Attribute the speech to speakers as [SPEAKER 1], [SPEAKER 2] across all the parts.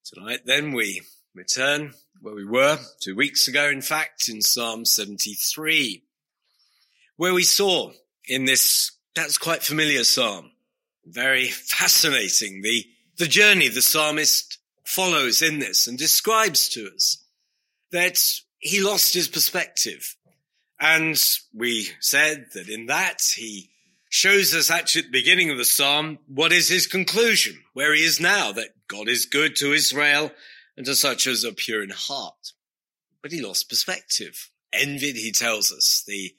[SPEAKER 1] Tonight then we return where we were 2 weeks ago, in fact, in Psalm 73, where we saw in this, that's quite familiar psalm, very fascinating, the journey the psalmist follows in this and describes to us that he lost his perspective. And we said that in that he shows us actually at the beginning of the psalm what is his conclusion, where he is now, that God is good to Israel and to such as are pure in heart. But he lost perspective. Envied, he tells us, the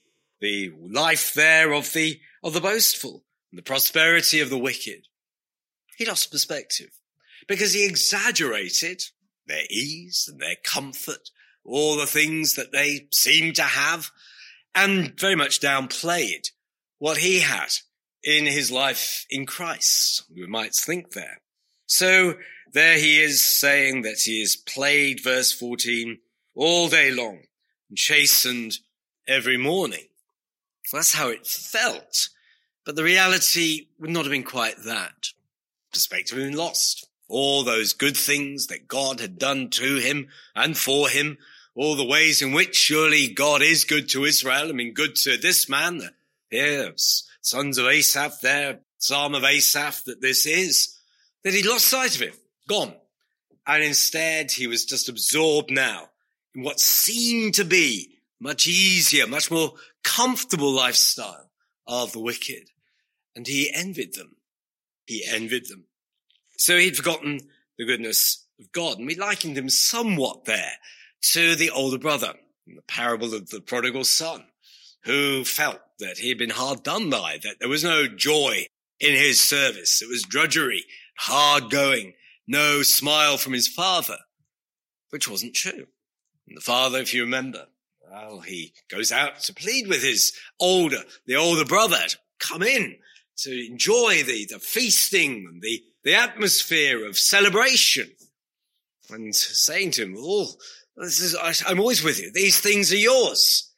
[SPEAKER 1] life there of the boastful and the prosperity of the wicked. He lost perspective because he exaggerated their ease and their comfort, all the things that they seemed to have, and very much downplayed what he had in his life in Christ, we might think there. So there he is saying that he is plagued, verse 14, all day long and chastened every morning. Well, that's how it felt. But the reality would not have been quite that. Perspective had been lost. All those good things that God had done to him and for him, all the ways in which surely God is good to Israel. I mean, good to this man, here, sons of Asaph there, Psalm of Asaph that this is, that he lost sight of him, gone. And instead he was just absorbed now in what seemed to be much easier, much more comfortable lifestyle of the wicked. And he envied them. He envied them. So he'd forgotten the goodness of God. And we likened him somewhat there to the older brother in the parable of the prodigal son, who felt that he had been hard done by, that there was no joy in his service. It was drudgery, hard going, no smile from his father, which wasn't true. And the father, if you remember, well, he goes out to plead with the older brother to come in to enjoy the feasting and the atmosphere of celebration, and saying to him, I'm always with you. These things are yours.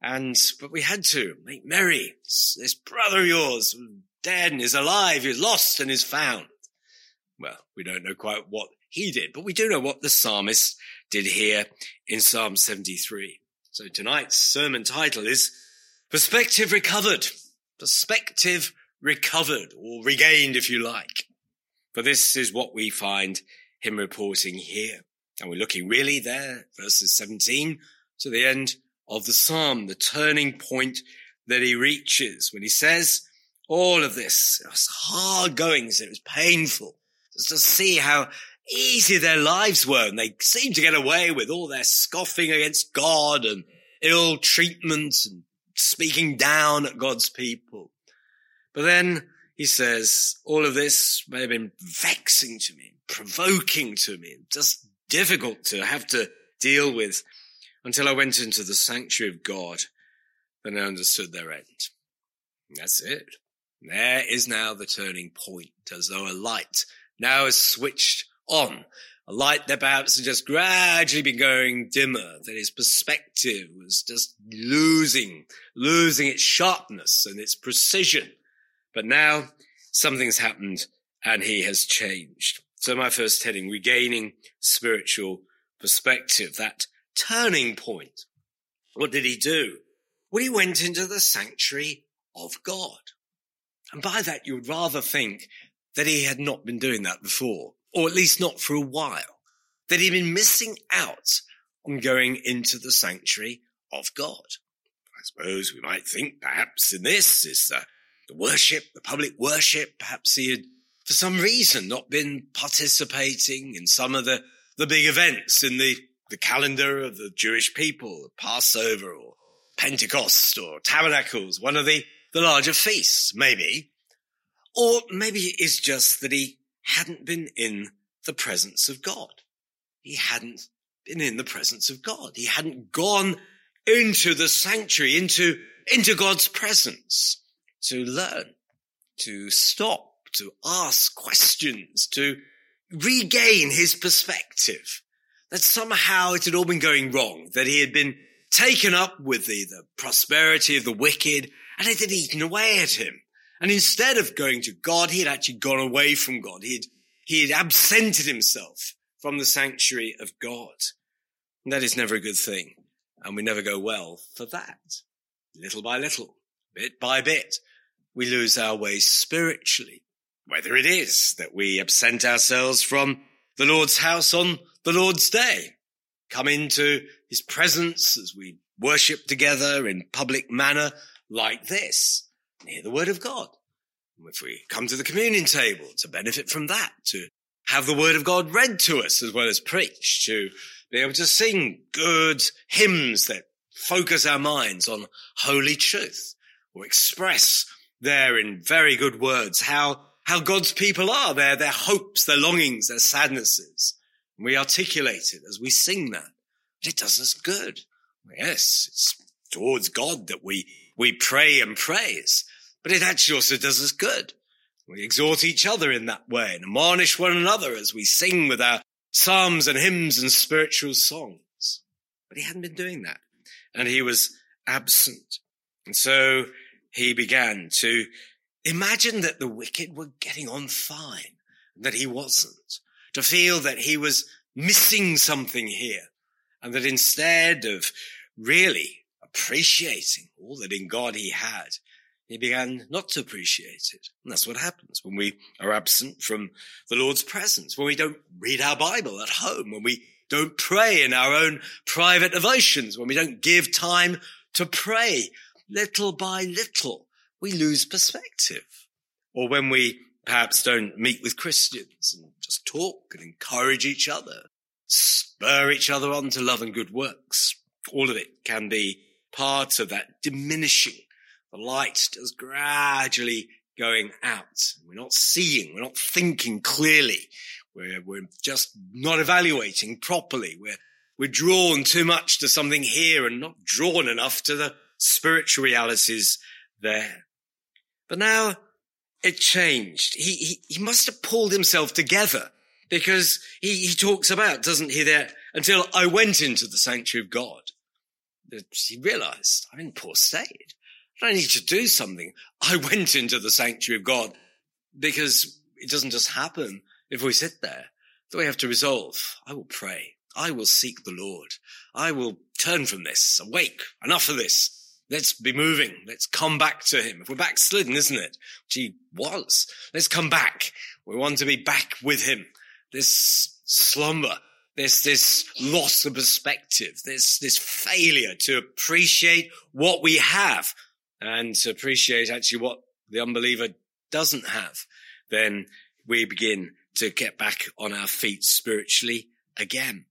[SPEAKER 1] But we had to make merry. This brother of yours was dead and is alive, is lost and is found. Well, we don't know quite what he did, but we do know what the psalmist did here in Psalm 73. So tonight's sermon title is Perspective Recovered. Perspective recovered, or regained if you like. For this is what we find him reporting here. And we're looking really there, verses 17 to the end of the psalm, the turning point that he reaches when he says all of this. It was hard goings. It was painful just to see how easy their lives were. And they seemed to get away with all their scoffing against God and ill treatment and speaking down at God's people. But then he says, all of this may have been vexing to me, provoking to me, just difficult to have to deal with, until I went into the sanctuary of God, then I understood their end. And that's it. There is now the turning point, as though a light now is switched on. A light that perhaps had just gradually been going dimmer, that his perspective was just losing its sharpness and its precision. But now something's happened and he has changed. So my first heading, regaining spiritual perspective, that turning point. What did he do? Well, he went into the sanctuary of God. And by that, you would rather think that he had not been doing that before, or at least not for a while, that he'd been missing out on going into the sanctuary of God. I suppose we might think perhaps in this is the worship, the public worship. Perhaps he had, for some reason, not been participating in some of the big events in the calendar of the Jewish people, Passover or Pentecost or Tabernacles, one of the larger feasts, maybe. Or maybe it's just that he hadn't been in the presence of God. He hadn't been in the presence of God. He hadn't gone into the sanctuary, into God's presence to learn, to stop, to ask questions, to regain his perspective. That somehow it had all been going wrong, that he had been taken up with the prosperity of the wicked, and it had eaten away at him. And instead of going to God, he had actually gone away from God. He had absented himself from the sanctuary of God. And that is never a good thing. And we never go well for that. Little by little, bit by bit, we lose our way spiritually. Whether it is that we absent ourselves from the Lord's house on the Lord's day, come into his presence as we worship together in public manner like this, and hear the word of God. If we come to the communion table to benefit from that, to have the word of God read to us as well as preached, to be able to sing good hymns that focus our minds on holy truth, or express there in very good words how God's people are, their hopes, their longings, their sadnesses. And we articulate it as we sing that. It does us good. Yes, it's towards God that we pray and praise, but it actually also does us good. We exhort each other in that way and admonish one another as we sing with our psalms and hymns and spiritual songs. But he hadn't been doing that, and he was absent. And so he began to imagine that the wicked were getting on fine, that he wasn't, to feel that he was missing something here, and that instead of really appreciating all that in God he had, he began not to appreciate it. And that's what happens when we are absent from the Lord's presence, when we don't read our Bible at home, when we don't pray in our own private devotions, when we don't give time to pray. Little by little, we lose perspective. Or when we perhaps don't meet with Christians and just talk and encourage each other, spur each other on to love and good works. All of it can be part of that diminishing. The light just gradually going out. We're not seeing, we're not thinking clearly. We're just not evaluating properly. We're drawn too much to something here and not drawn enough to the spiritual realities there. But now it changed. He must have pulled himself together, because he talks about, doesn't he, there, until I went into the sanctuary of God. He realized, I'm in poor state. I need to do something. I went into the sanctuary of God, because it doesn't just happen if we sit there. So we have to resolve, I will pray. I will seek the Lord. I will turn from this. Awake. Enough of this. Let's be moving. Let's come back to him. If we're backslidden, isn't it? Which he was. Let's come back. We want to be back with him. This slumber, this loss of perspective, this failure to appreciate what we have and to appreciate actually what the unbeliever doesn't have, then we begin to get back on our feet spiritually again.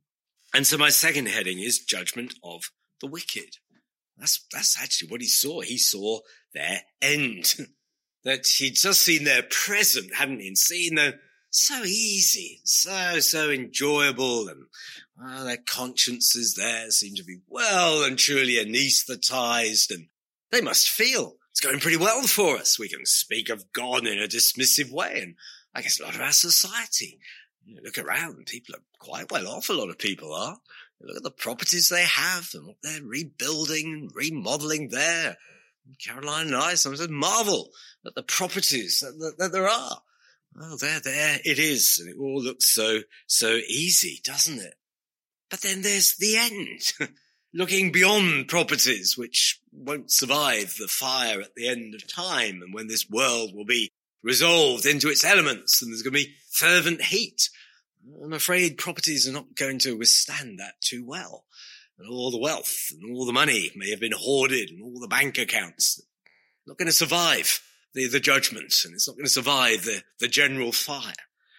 [SPEAKER 1] And so my second heading is judgment of the wicked. That's actually what he saw. He saw their end. That he'd just seen their present, hadn't he? And seen them so easy, so enjoyable, and their consciences there seem to be well and truly anesthetized, and they must feel it's going pretty well for us. We can speak of God in a dismissive way, and I guess a lot of our society, look around, people are quite well off, a lot of people are. Look at the properties they have and what they're rebuilding and remodeling there. Caroline and I sometimes marvel at the properties that there are. Well, there it is. And it all looks so easy, doesn't it? But then there's the end. Looking beyond properties which won't survive the fire at the end of time, and when this world will be resolved into its elements and there's going to be fervent heat. I'm afraid properties are not going to withstand that too well. And all the wealth and all the money may have been hoarded, and all the bank accounts not going to survive the judgment, and it's not going to survive the general fire.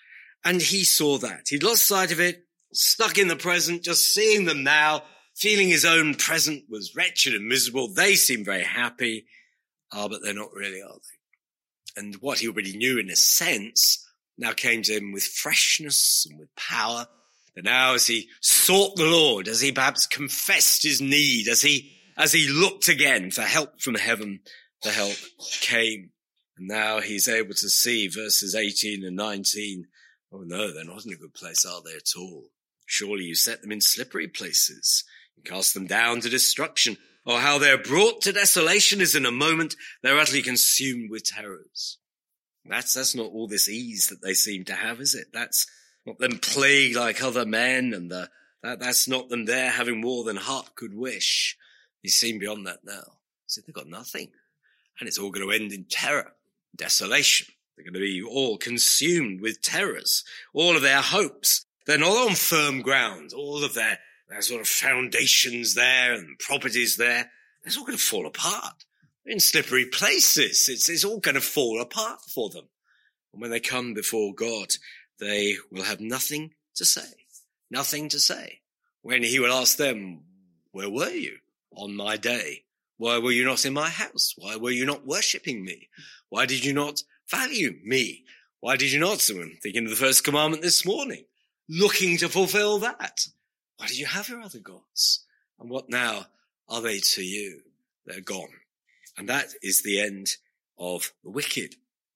[SPEAKER 1] And he saw that. He'd lost sight of it, stuck in the present, just seeing them now, feeling his own present was wretched and miserable. They seem very happy, but they're not really, are they? And what he already knew in a sense now came to him with freshness and with power. And now as he sought the Lord, as he perhaps confessed his need, as he looked again for help from heaven, the help came. And now he's able to see verses 18 and 19. Oh no, they're not in a good place, are they at all? Surely you set them in slippery places. You cast them down to destruction. Or how they're brought to desolation is in a moment they're utterly consumed with terrors. That's not all this ease that they seem to have, is it? That's not them plagued like other men, and that's not them there having more than heart could wish. He's seen beyond that now. He said they've got nothing, and it's all going to end in terror, desolation. They're going to be all consumed with terrors. All of their hopes, they're not on firm ground. All of their sort of foundations there and properties there, it's all going to fall apart. They're in slippery places. It's all going to fall apart for them. And when they come before God, they will have nothing to say. Nothing to say. When he will ask them, where were you on my day? Why were you not in my house? Why were you not worshipping me? Why did you not value me? Why did you not? So I'm thinking of the first commandment this morning, looking to fulfill that. Why did you have your other gods? And what now are they to you? They're gone. And that is the end of the wicked.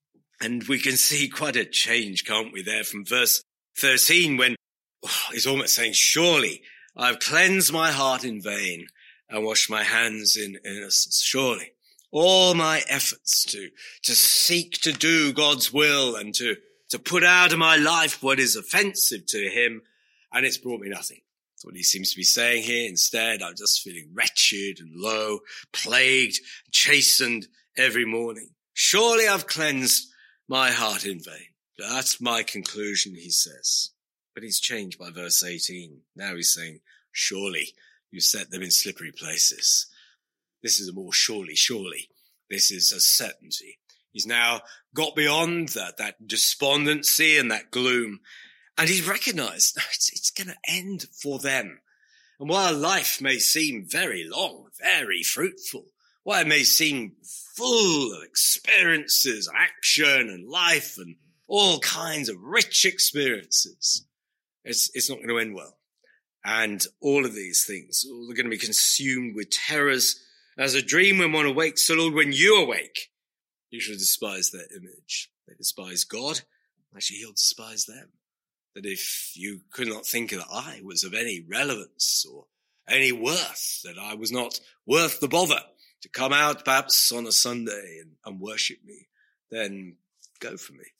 [SPEAKER 1] And we can see quite a change, can't we, there from verse 13 when he's almost saying, surely I've cleansed my heart in vain and washed my hands in innocence. Surely all my efforts to seek to do God's will and to put out of my life what is offensive to him, and it's brought me nothing. That's what he seems to be saying here. Instead, I'm just feeling wretched and low, plagued, chastened every morning. Surely I've cleansed my heart in vain. That's my conclusion, he says. But he's changed by verse 18. Now he's saying, surely you set them in slippery places. This is a more surely. This is a certainty. He's now got beyond that despondency and that gloom. And he's recognized it's going to end for them. And while life may seem very long, very fruitful, while it may seem full of experiences, action and life and all kinds of rich experiences, it's not going to end well. And all of these things, all are going to be consumed with terrors as a dream when one awakes. So Lord, when you awake, you shall despise their image. They despise God. Actually, he'll despise them. That if you could not think that I was of any relevance or any worth, that I was not worth the bother to come out perhaps on a Sunday and worship me, then go from me.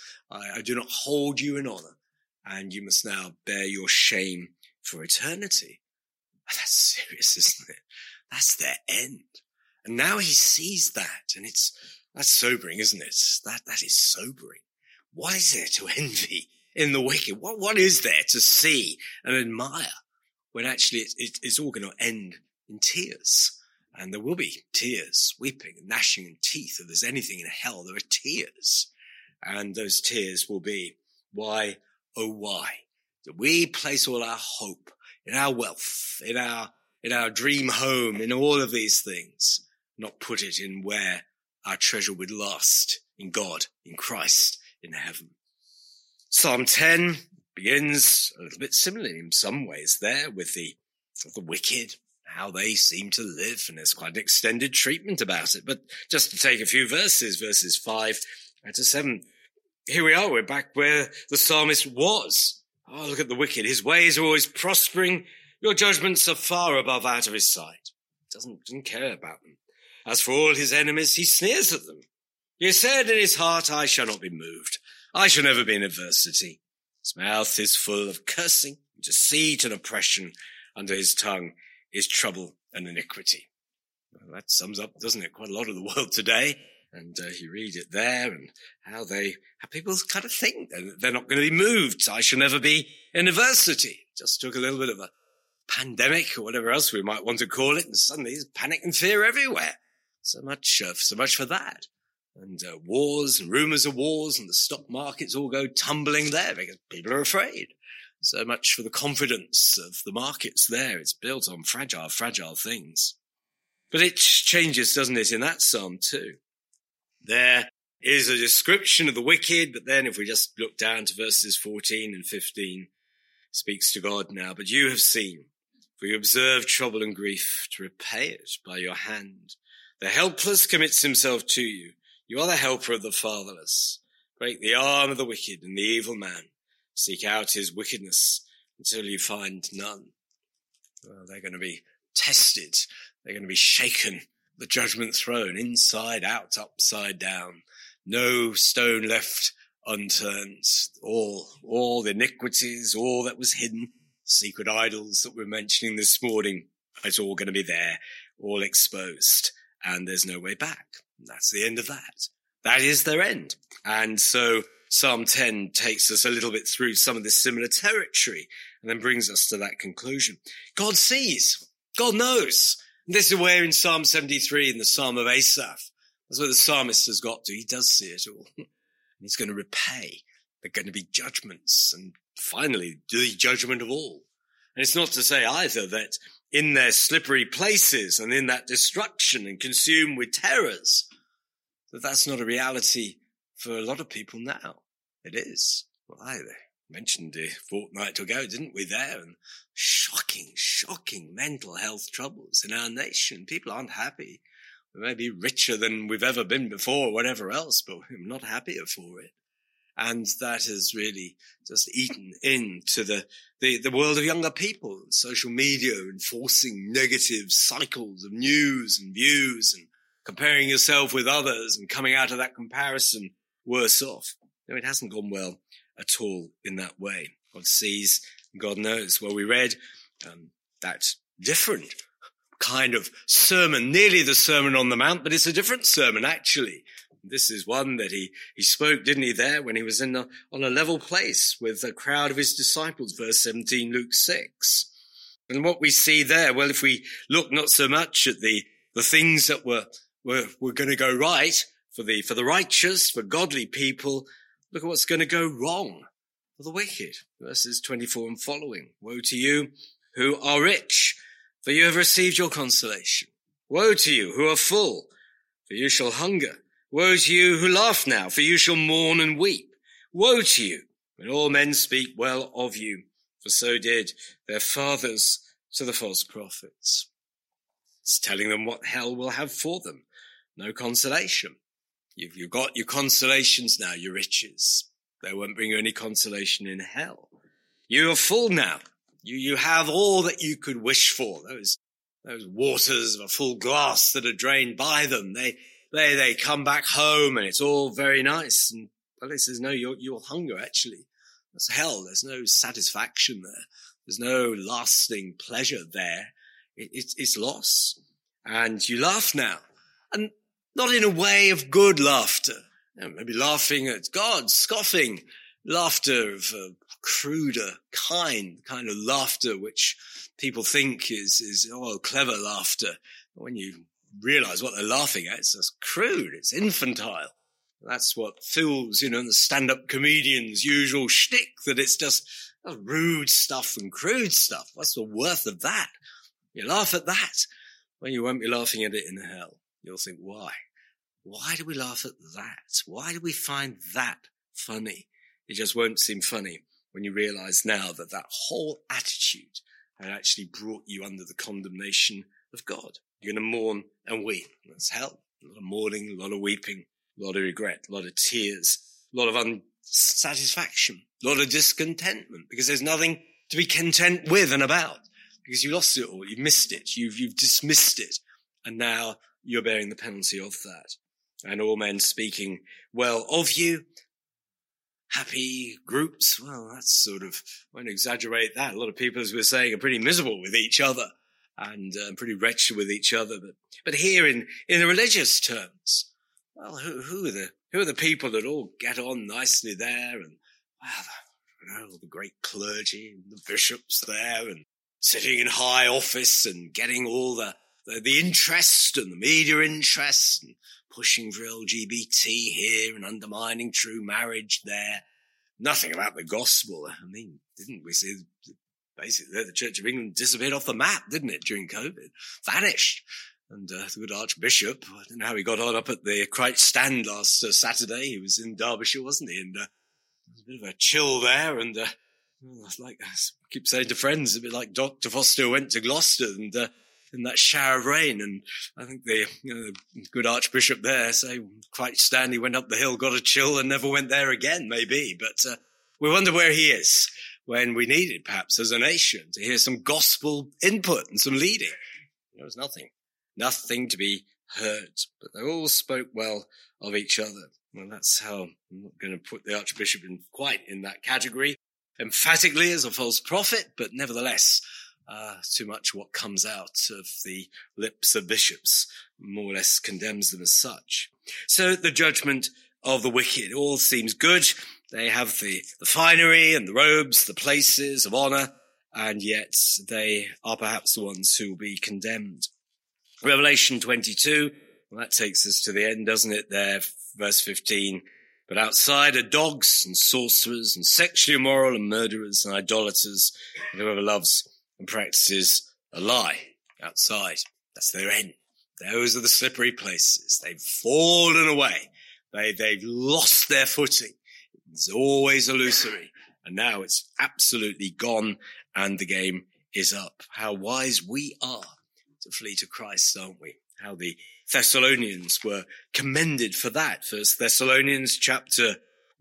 [SPEAKER 1] I do not hold you in honor, and you must now bear your shame for eternity. That's serious, isn't it? That's their end. And now he sees that, and that's sobering, isn't it? That is sobering. What is there to envy in the wicked? What is there to see and admire when actually it's all going to end in tears? And there will be tears, weeping and gnashing of teeth. If there's anything in hell, there are tears. And those tears will be, why, oh why, that we place all our hope in our wealth, in our dream home, in all of these things, not put it in where our treasure would last, in God, in Christ, in heaven. Psalm 10 begins a little bit similarly in some ways there with the wicked, how they seem to live, and there's quite an extended treatment about it. But just to take a few verses 5 to 7, here we are, we're back where the psalmist was. Oh, look at the wicked. His ways are always prospering. Your judgments are far above out of his sight. Doesn't care about them. As for all his enemies, he sneers at them. He said in his heart, I shall not be moved. I shall never be in adversity. His mouth is full of cursing, deceit and oppression. Under his tongue is trouble and iniquity. Well, that sums up, doesn't it, quite a lot of the world today. And you read it there and how people kind of think they're not going to be moved. I shall never be in adversity. Just took a little bit of a pandemic or whatever else we might want to call it, and suddenly there's panic and fear everywhere. So much for that. And wars and rumours of wars, and the stock markets all go tumbling there because people are afraid. So much for the confidence of the markets there. It's built on fragile things. But it changes, doesn't it, in that psalm too. There is a description of the wicked, but then if we just look down to verses 14 and 15, speaks to God now. But you have seen, for you observe trouble and grief to repay it by your hand. The helpless commits himself to you. You are the helper of the fatherless. Break the arm of the wicked and the evil man. Seek out his wickedness until you find none. Well, they're going to be tested. They're going to be shaken. The judgment throne, inside out, upside down. No stone left unturned. All the iniquities, all that was hidden, secret idols that we're mentioning this morning, it's all going to be there, all exposed, and there's no way back. That's the end of that. That is their end. And so Psalm 10 takes us a little bit through some of this similar territory and then brings us to that conclusion. God sees. God knows. And this is where in Psalm 73, in the Psalm of Asaph, that's where the psalmist has got to. He does see it all. And he's going to repay. There are going to be judgments. And finally, the judgment of all. And it's not to say either that in their slippery places and in that destruction and consumed with terrors, that's not a reality for a lot of people now. It is. Well, I mentioned a fortnight ago, didn't we, there? And shocking mental health troubles in our nation. People aren't happy. We may be richer than we've ever been before, whatever else, but we're not happier for it. And that has really just eaten into the world of younger people. Social media enforcing negative cycles of news and views and comparing yourself with others and coming out of that comparison worse off. No, it hasn't gone well at all in that way. God sees, God knows. Well, we read that different kind of sermon, nearly the Sermon on the Mount, but it's a different sermon, actually. This is one that he spoke, didn't he, there when he was on a level place with a crowd of his disciples, verse 17, Luke 6. And what we see there, well, if we look not so much at the things that were going to go right for the righteous, for godly people, look at what's going to go wrong for the wicked. Verses 24 and following. Woe to you who are rich, for you have received your consolation. Woe to you who are full, for you shall hunger. Woe to you who laugh now, for you shall mourn and weep. Woe to you when all men speak well of you, for so did their fathers to the false prophets. It's telling them what hell will have for them. No consolation. You've got your consolations now, your riches. They won't bring you any consolation in hell. You are full now. You have all that you could wish for. Those waters of a full glass that are drained by them. They come back home and it's all very nice. And well, it says, no, you'll hunger actually. That's hell. There's no satisfaction there. There's no lasting pleasure there. It's loss. And you laugh now. And not in a way of good laughter. Maybe laughing at God, scoffing, laughter of cruder kind of laughter, which people think is clever laughter. When you realize what they're laughing at, it's just crude, it's infantile. That's what fills, the stand-up comedian's usual shtick, that it's just rude stuff and crude stuff. What's the worth of that? You laugh at that. Well, you won't be laughing at it in hell. You'll think, why? Why do we laugh at that? Why do we find that funny? It just won't seem funny when you realize now that whole attitude had actually brought you under the condemnation of God. You're going to mourn and weep. That's hell. A lot of mourning, a lot of weeping, a lot of regret, a lot of tears, a lot of unsatisfaction, a lot of discontentment, because there's nothing to be content with and about, because you lost it all. You missed it. You've dismissed it. And now you're bearing the penalty of that. And all men speaking well of you. Happy groups. Well, that's sort of, I won't exaggerate that. A lot of people, as we're saying, are pretty miserable with each other and pretty wretched with ech other. But here in the religious terms, well, who are the people that all get on nicely there? And the great clergy, the bishops there, and sitting in high office and getting all the interest and the media interest and pushing for LGBT here and undermining true marriage there. Nothing about the gospel. I mean, didn't we see basically the Church of England disappeared off the map, didn't it, during COVID? Vanished. And the good Archbishop, I don't know how he got on up at the Christ Stand last Saturday. He was in Derbyshire, wasn't he? And there was a bit of a chill there. And like I keep saying to friends, a bit like Dr. Foster went to Gloucester and in that shower of rain. And I think the good Archbishop there say quite Stanley went up the hill, got a chill and never went there again, maybe. But we wonder where he is when we needed, perhaps as a nation, to hear some gospel input and some leading. There was nothing to be heard, but they all spoke well of each other. Well, that's how I'm not going to put the Archbishop quite in that category emphatically as a false prophet, but nevertheless, too much what comes out of the lips of bishops more or less condemns them as such. So the judgment of the wicked all seems good. They have the finery and the robes, the places of honor, and yet they are perhaps the ones who will be condemned. Revelation 22, well, that takes us to the end, doesn't it? There, verse 15. But outside are dogs and sorcerers and sexually immoral and murderers and idolaters and whoever loves and practices a lie. Outside, that's their end. Those are the slippery places. They've fallen away. They've lost their footing. It's always illusory. And now it's absolutely gone and the game is up. How wise we are to flee to Christ, aren't we? How the Thessalonians were commended for that. First Thessalonians chapter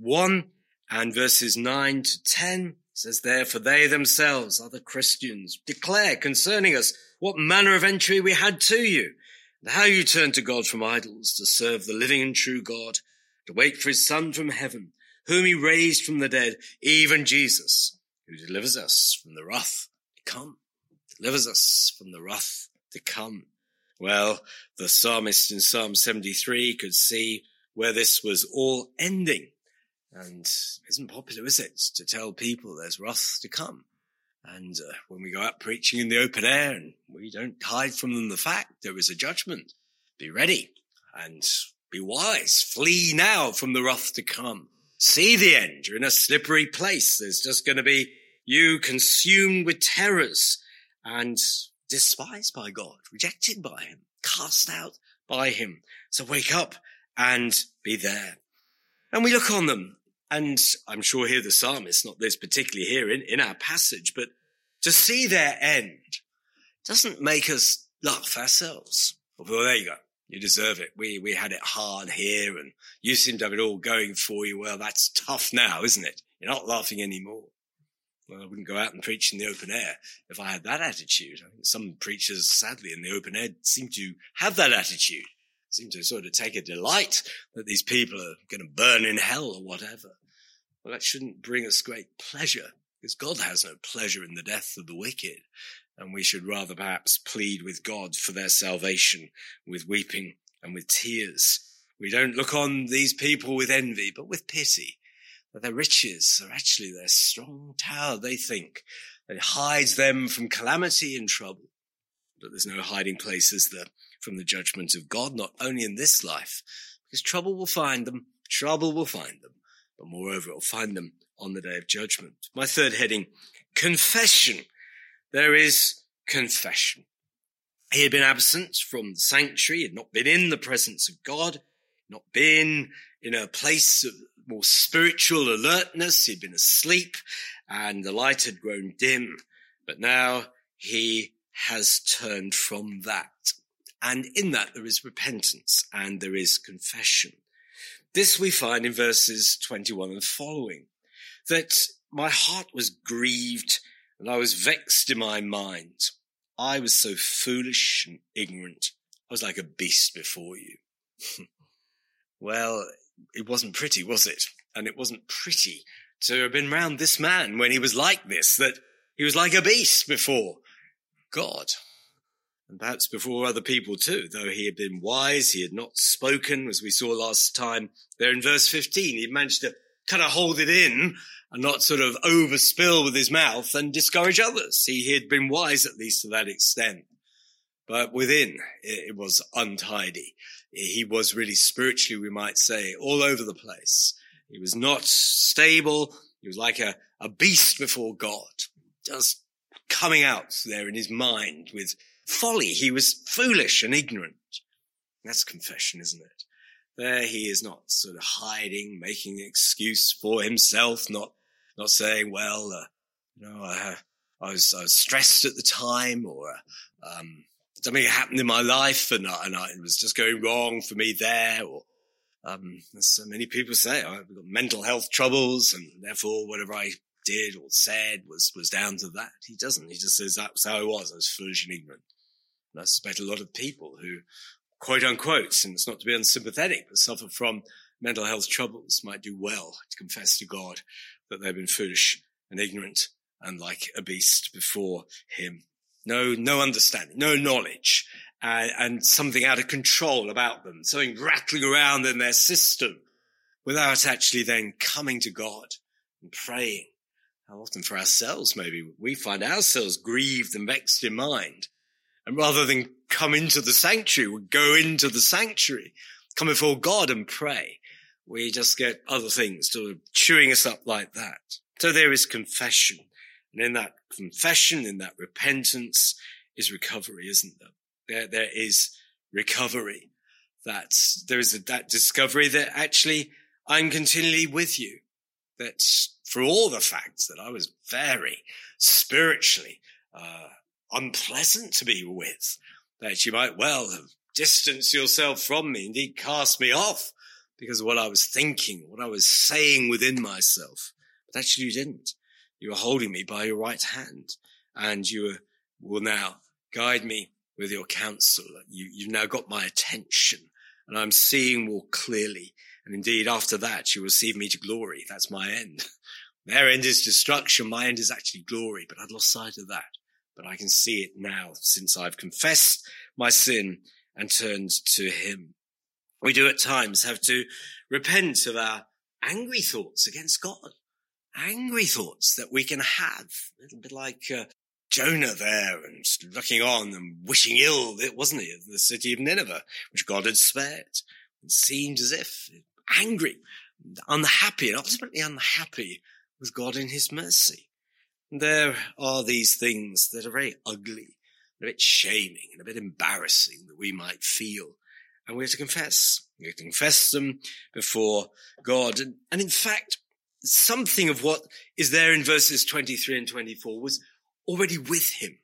[SPEAKER 1] 1 and verses 9 to 10 says there, for they themselves, other Christians, declare concerning us what manner of entry we had to you, and how you turned to God from idols to serve the living and true God, to wait for his Son from heaven, whom he raised from the dead, even Jesus, who delivers us from the wrath to come. Delivers us from the wrath to come. Well, the psalmist in Psalm 73 could see where this was all ending. And it isn't popular, is it, to tell people there's wrath to come. And when we go out preaching in the open air and we don't hide from them the fact there is a judgment, be ready and be wise. Flee now from the wrath to come. See the end. You're in a slippery place. There's just going to be you consumed with terrors and despised by God, rejected by him, cast out by him. So wake up and be there. And we look on them, and I'm sure here the psalmist, not this particularly here in our passage, but to see their end doesn't make us laugh ourselves. Well, there you go. You deserve it. We had it hard here, and you seem to have it all going for you. Well, that's tough now, isn't it? You're not laughing anymore. Well, I wouldn't go out and preach in the open air if I had that attitude. I think some preachers, sadly, in the open air seem to have that attitude, seem to sort of take a delight that these people are going to burn in hell or whatever. Well, that shouldn't bring us great pleasure, because God has no pleasure in the death of the wicked. And we should rather perhaps plead with God for their salvation with weeping and with tears. We don't look on these people with envy, but with pity. That their riches are actually their strong tower, they think. It hides them from calamity and trouble. But there's no hiding place, is there, from the judgment of God, not only in this life, because trouble will find them, but moreover, it will find them on the day of judgment. My third heading, confession. There is confession. He had been absent from the sanctuary, he had not been in the presence of God, not been in a place of more spiritual alertness. He'd been asleep and the light had grown dim, but now he has turned from that. And in that there is repentance and there is confession. This we find in verses 21 and following, that my heart was grieved and I was vexed in my mind. I was so foolish and ignorant. I was like a beast before you. Well, it wasn't pretty, was it? And it wasn't pretty to have been round this man when he was like this, that he was like a beast before God. And perhaps before other people too, though he had been wise, he had not spoken, as we saw last time there in verse 15. He managed to kind of hold it in and not sort of overspill with his mouth and discourage others. He had been wise at least to that extent. But within, it was untidy. He was really spiritually, we might say, all over the place. He was not stable. He was like a beast before God, just coming out there in his mind with folly. He was foolish and ignorant. That's confession, isn't it? There he is not sort of hiding, making an excuse for himself, not saying, well, I was stressed at the time, or something happened in my life and it was just going wrong for me there, or as so many people say, I've got mental health troubles and therefore whatever I did or said was down to that. He doesn't. He just says that's how I was foolish and ignorant. And I suspect a lot of people who, quote unquote, and it's not to be unsympathetic, but suffer from mental health troubles might do well to confess to God that they've been foolish and ignorant and like a beast before him. No understanding, no knowledge, and something out of control about them, something rattling around in their system without actually then coming to God and praying. How often for ourselves, maybe we find ourselves grieved and vexed in mind. And rather than come into the sanctuary, we go into the sanctuary, come before God and pray. We just get other things sort of chewing us up like that. So there is confession. And in that confession, in that repentance is recovery, isn't there? There is recovery. There is that discovery that actually I'm continually with you. That for all the facts that I was very spiritually unpleasant to be with, that you might well have distanced yourself from me, indeed cast me off because of what I was thinking, what I was saying within myself. But actually you didn't. You were holding me by your right hand, and you will now guide me with your counsel. You've now got my attention, and I'm seeing more clearly. And indeed, after that, you receive me to glory. That's my end. Their end is destruction. My end is actually glory. But I'd lost sight of that. But I can see it now since I've confessed my sin and turned to him. We do at times have to repent of our angry thoughts against God. Angry thoughts that we can have. A little bit like Jonah there and looking on and wishing ill, wasn't he, of the city of Nineveh, which God had spared. It seemed as if angry, unhappy, and ultimately unhappy with God in his mercy. And there are these things that are very ugly, a bit shaming and a bit embarrassing that we might feel. And we have to confess. We have to confess them before God. And in fact, something of what is there in verses 23 and 24 was already with him.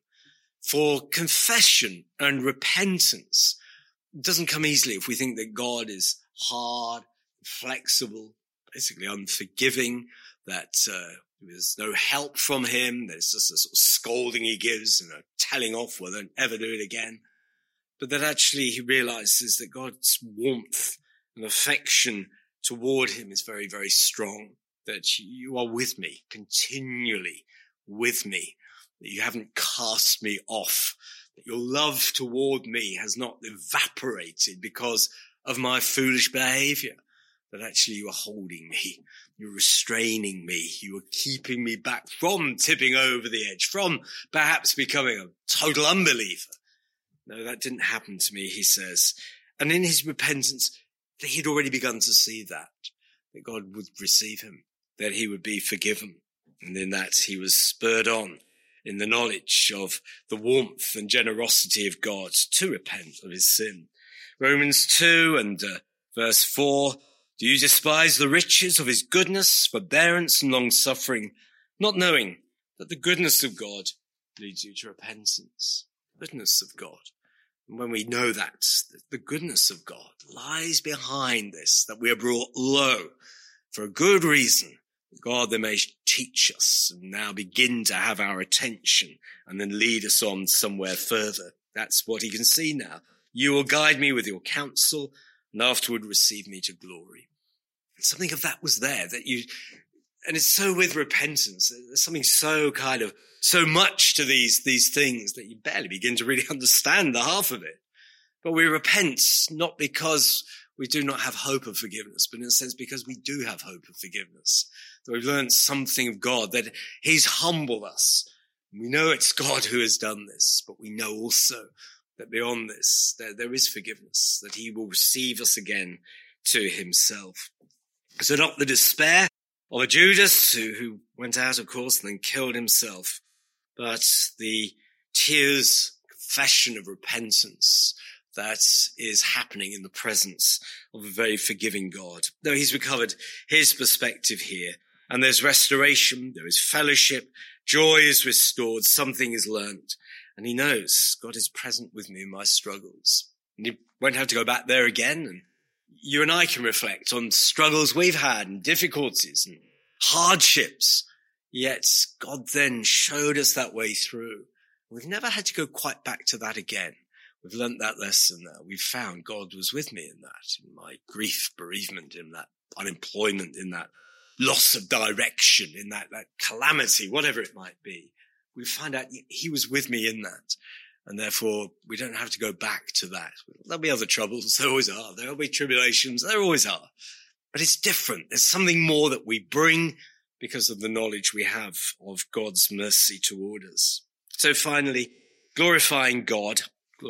[SPEAKER 1] For confession and repentance doesn't come easily if we think that God is hard, flexible, basically unforgiving, that there's no help from him, there's just a sort of scolding he gives and a telling off, well, don't ever do it again. But that actually he realizes that God's warmth and affection toward him is very, very strong, that you are with me, continually with me, that you haven't cast me off, that your love toward me has not evaporated because of my foolish behavior, that actually you are holding me, you're restraining me, you are keeping me back from tipping over the edge, from perhaps becoming a total unbeliever. No, that didn't happen to me, he says. And in his repentance, he'd already begun to see that God would receive him, that he would be forgiven. And in that he was spurred on in the knowledge of the warmth and generosity of God to repent of his sin. Romans 2 and verse 4, do you despise the riches of his goodness, forbearance and long-suffering, not knowing that the goodness of God leads you to repentance? Goodness of God. And when we know that the goodness of God lies behind this, that we are brought low for a good reason, God then may teach us and now begin to have our attention and then lead us on somewhere further. That's what he can see now. You will guide me with your counsel and afterward receive me to glory. And something of that was there and it's so with repentance, there's something so much to these things that you barely begin to really understand the half of it. But we repent not because we do not have hope of forgiveness, but in a sense because we do have hope of forgiveness. That we've learned something of God, that he's humbled us. We know it's God who has done this, but we know also that beyond this, there is forgiveness, that he will receive us again to himself. So not the despair of a Judas who went out, of course, and then killed himself, but the tears, confession of repentance that is happening in the presence of a very forgiving God. Though he's recovered his perspective here, and there's restoration, there is fellowship, joy is restored, something is learnt, and he knows God is present with me in my struggles. And he won't have to go back there again, and you and I can reflect on struggles we've had and difficulties and hardships, yet God then showed us that way through. We've never had to go quite back to that again. We've learnt that lesson now. We've found God was with me in that, in my grief, bereavement, in that unemployment, in that loss of direction, in that calamity, whatever it might be. We find out he was with me in that. And therefore, we don't have to go back to that. There'll be other troubles. There always are. There'll be tribulations. There always are. But it's different. There's something more that we bring because of the knowledge we have of God's mercy toward us. So finally, glorifying God.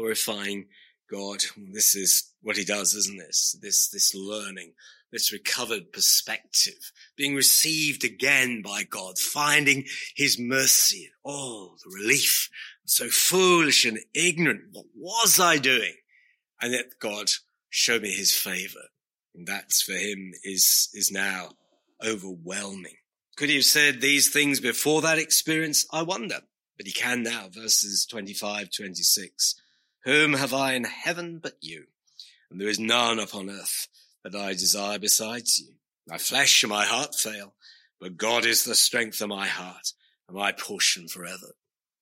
[SPEAKER 1] This is what he does, isn't it? This learning, this recovered perspective, being received again by God, finding his mercy. Oh, the relief. So foolish and ignorant. What was I doing? And yet God showed me his favor. And that for him is now overwhelming. Could he have said these things before that experience? I wonder. But he can now. Verses 25, 26. Whom have I in heaven but you? And there is none upon earth that I desire besides you. My flesh and my heart fail, but God is the strength of my heart and my portion forever.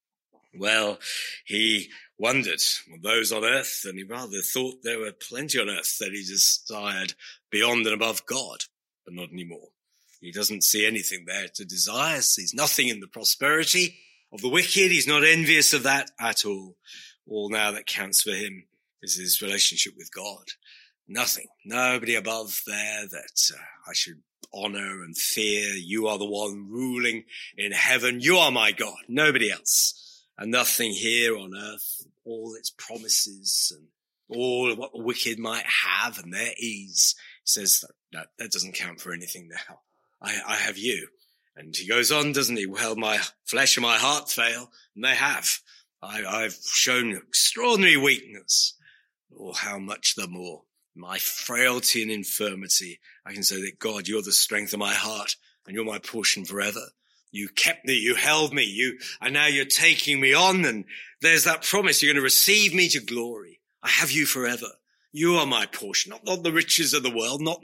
[SPEAKER 1] Well, he wondered, those on earth, and he rather thought there were plenty on earth that he desired beyond and above God, but not anymore. He doesn't see anything there to desire, sees nothing in the prosperity of the wicked. He's not envious of that at all. All now that counts for him is his relationship with God. Nothing, nobody above there that I should honor and fear. You are the one ruling in heaven. You are my God, nobody else. And nothing here on earth, all its promises and all of what the wicked might have and their ease. He says, no, that doesn't count for anything now. I have you. And he goes on, doesn't he? Well, my flesh and my heart fail, and they have. I've shown extraordinary weakness. Oh, how much the more. My frailty and infirmity, I can say that God, you're the strength of my heart, and you're my portion forever. You kept me, you held me, and now you're taking me on, and there's that promise, you're going to receive me to glory. I have you forever. You are my portion, not the riches of the world, not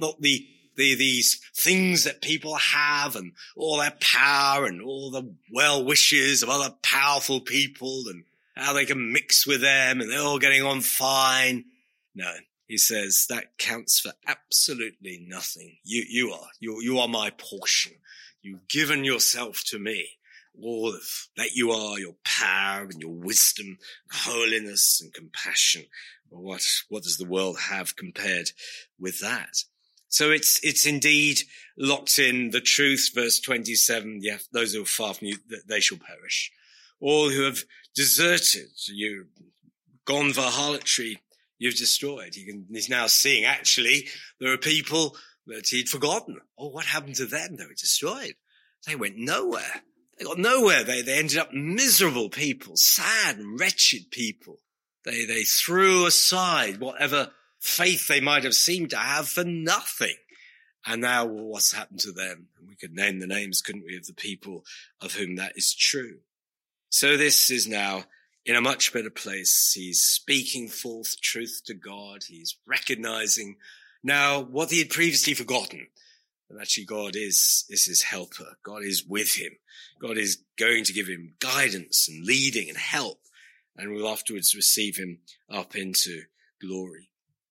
[SPEAKER 1] these things that people have and all their power and all the well wishes of other powerful people and how they can mix with them and they're all getting on fine. No, he says that counts for absolutely nothing. You are my portion. You've given yourself to me. All of that you are, your power and your wisdom, holiness and compassion. Well, what does the world have compared with that? So it's indeed locked in the truth, verse 27, yeah, those who are far from you, they shall perish. All who have deserted you, gone for harlotry, you've destroyed. He's now seeing, actually, there are people that he'd forgotten. Oh, what happened to them? They were destroyed. They went nowhere. They got nowhere. They ended up miserable people, sad and wretched people. They threw aside whatever faith they might have seemed to have for nothing. And now what's happened to them? We could name the names, couldn't we, of the people of whom that is true. So this is now in a much better place. He's speaking forth truth to God. He's recognizing now what he had previously forgotten. And actually God is his helper. God is with him. God is going to give him guidance and leading and help. And will afterwards receive him up into glory.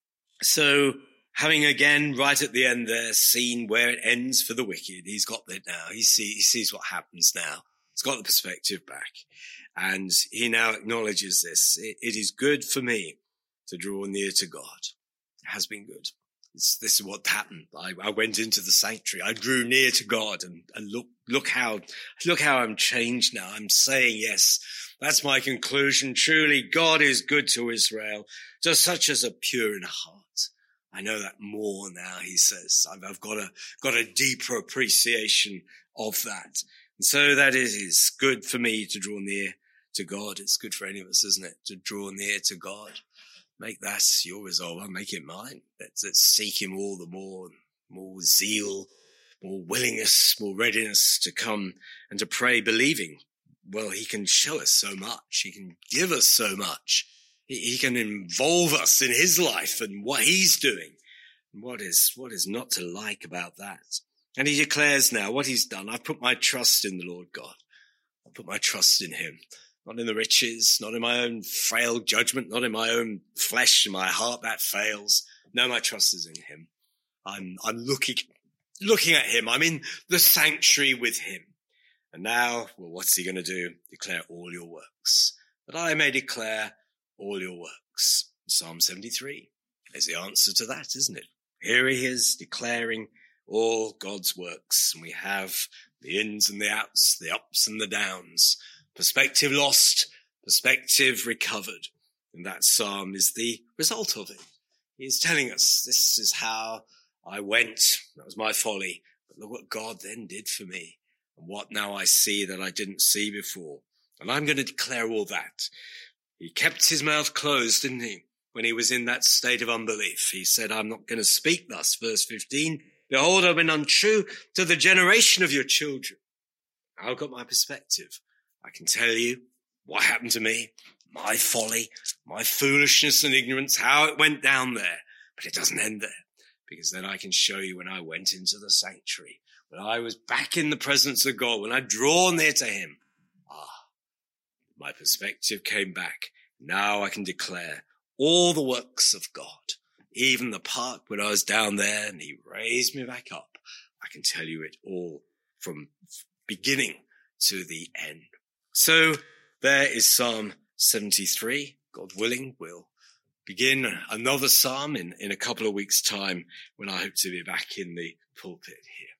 [SPEAKER 1] So having again right at the end there seen where it ends for the wicked, he's got that now. He sees what happens now. He's got the perspective back. And he now acknowledges this. It is good for me to draw near to God. It has been good. This is what happened. I went into the sanctuary. I drew near to God and look how I'm changed now. I'm saying, yes, that's my conclusion. Truly, God is good to Israel, to such as are pure in heart. I know that more now, he says. I've got a deeper appreciation of that. And so that is good for me to draw near to God. It's good for any of us, isn't it? To draw near to God. Make that your resolve. I'll make it mine. Let's seek him all the more zeal, more willingness, more readiness to come and to pray, believing. Well, he can show us so much. He can give us so much. He can involve us in his life and what he's doing. And what is not to like about that? And he declares now what he's done. I've put my trust in the Lord God. I put my trust in him. not in the riches, not in my own frail judgment, not in my own flesh and my heart that fails. No, my trust is in him. I'm looking at him. I'm in the sanctuary with him. And now, well, what's he going to do? Declare all your works, that I may declare all your works. Psalm 73 is the answer to that, isn't it? Here he is declaring all God's works. And we have the ins and the outs, the ups and the downs, perspective lost, perspective recovered. And that psalm is the result of it. He is telling us, this is how I went. That was my folly. But look what God then did for me. And what now I see that I didn't see before. And I'm going to declare all that. He kept his mouth closed, didn't he? When he was in that state of unbelief, he said, I'm not going to speak thus. Verse 15, behold, I've been untrue to the generation of your children. I've got my perspective. I can tell you what happened to me, my folly, my foolishness and ignorance, how it went down there. But it doesn't end there, because then I can show you when I went into the sanctuary, when I was back in the presence of God, when I draw near to him. My perspective came back. Now I can declare all the works of God, even the part when I was down there and he raised me back up. I can tell you it all from beginning to the end. So there is Psalm 73. God willing, we'll begin another psalm in a couple of weeks' time when I hope to be back in the pulpit here.